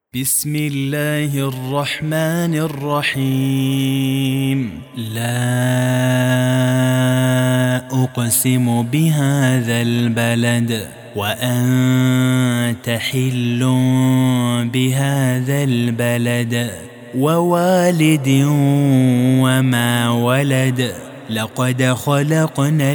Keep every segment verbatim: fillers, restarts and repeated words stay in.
بسم الله الرحمن الرحيم. لا أقسم بهذا البلد وأنت حل بهذا البلد ووالد وما ولد. لقد خلقنا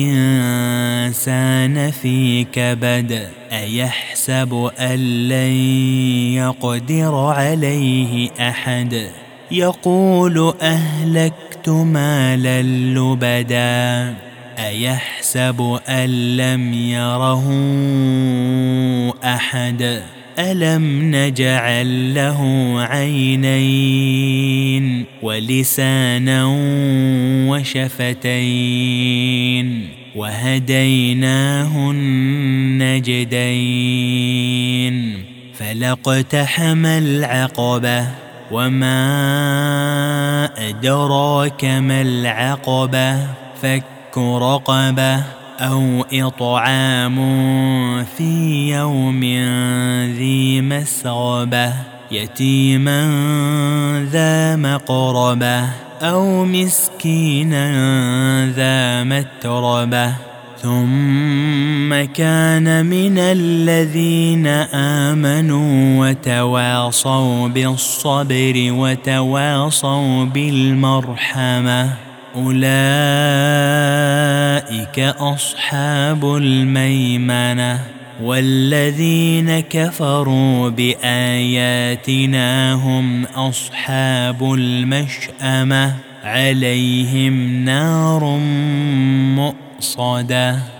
الإنسان في كبد. أيحسب أن لن يقدر عليه أحد. يقول أهلكت مالا لبدا. أيحسب أن لم يره أحد. ألم نجعل له عينين ولسانا وشفتين وهديناه النجدين. فلاقتحم العقبة وما أدراك ما العقبة. فك رقبة أو إطعام في يوم ذي مسغبة. يتيما ذا مقربة أو مسكينا ذا متربة. ثم كان من الذين آمنوا وتواصوا بالصبر وتواصوا بالمرحمة. أولئك أصحاب الميمنة. والذين كفروا بآياتنا هم أصحاب المشأمة. عليهم نار مؤصدة.